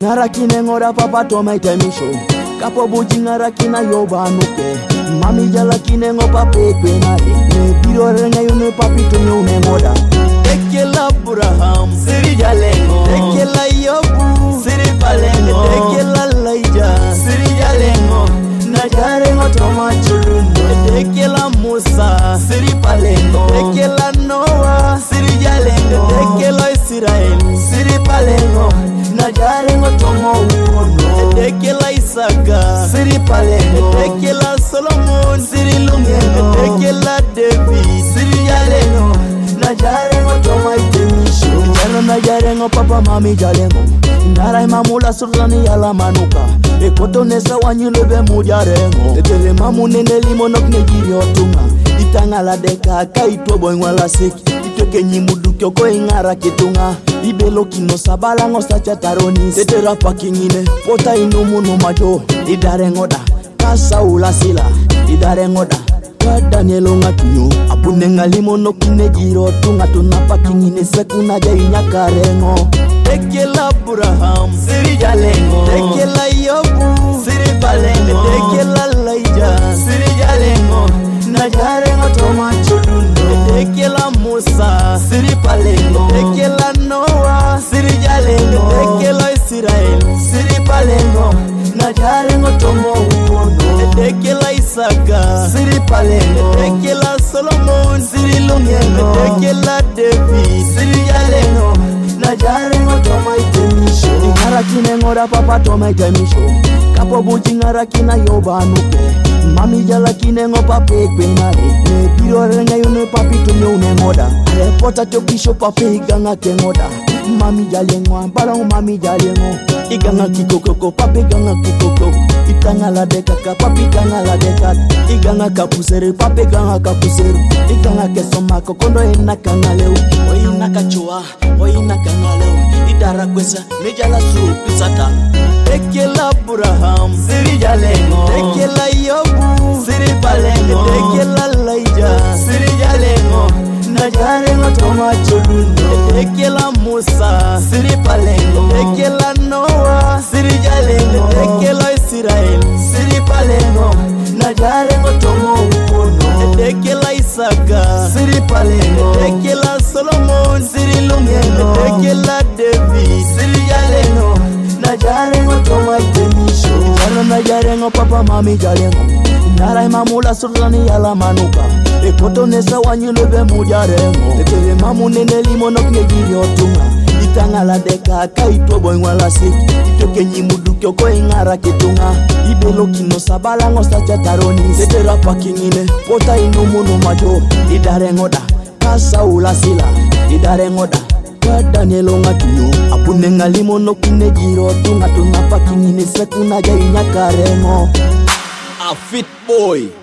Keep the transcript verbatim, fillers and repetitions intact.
Narakine ngora papa to mai temisho kapo buji narakina yobanuke mami jala kine ngo pape kwenare ne biro renga yune papi to nyune ngoda tekela Abraham siri jalengo tekela Yobu siri palengo tekela Laija siri jalengo najarengo toma chulundo tekela Musa siri palengo tekela Noah siri jalengo tekela Israel siri palengo najarengo tomo uono tekela Isaka siri palengo tekela Solomon siri lungeno tekela David siri jalengo najarengo tomo itemisho jalo najarengo papa mami jalengo ndara mamula surani yala manuka ekoto nesa wanyulebe mujarengo tetele mamu nene limonok nejiri otunga itangala deka kaitwa boingwala seki itoke nyimuduke oko ingara kitunga ibelo kino sabala ngosa chataroni tetera pakingine pota inumu no majo idarengo da kasa ulasila idarengo da kwa Danielo ngatuyo apunenga limono kinejiro tunga tunapakingine sekuna jainya karengo tekela Abraham siri jalengo tekela Yobu siri palengo tekela Laija siri jalengo najarengo toma chulundo tekela Musa siri palengo tekela Noah siri jalengo tekela Israel siri palengo najarengo tomo uono tekela Isaka siri palengo tekela Solomon siri lungeno tekela David siri jalengo najarengo toma itemisho ngarakine ngora papa toma itemisho kapo buji ngarakina yobanuke mami jala kine ngo pape kwenare ne biro renga yune papi to nyune ngoda repota tokisho pape iganga ke ngoda mami jalengwa balong mami jalengo iganga kikokoko papi ganga kikoko itangala deka ka papi ganga deka iganga kapusere papi ganga kapusere iganga kesoma kokondo ina kangaleu oina kachua oina kangaleu idara kwesa nejala su pisata tekela Abraham siri jalengo tekela Yobu siri palengo tekela Laija siri jalengo najarengo toma chulundo tekela Musa siri palengo tekela Noah siri jalengo tekela Israel siri palengo najarengo tomo uono tekela Isaka siri palengo tekela Solomon siri lungeno tekela David siri jalengo najarengo toma itemisho jalo najarengo papa mami jalengo ndara mamula surani yala manuka ekoto nesa wanyulebe mujarengo tetele mamu nene limonok nejiri otunga itangala deka kaitwa boingwala seki itoke nyimuduke oko ingara kitunga ibelo kino sabala ngosa chataroni tetera pakingine pota inumu no majo idarengo da kasa ulasila idarengo da kwa Danielo ngatuyo apunenga limono kinejiro tunga tunapakingine sekuna jainya karengo A fit boy.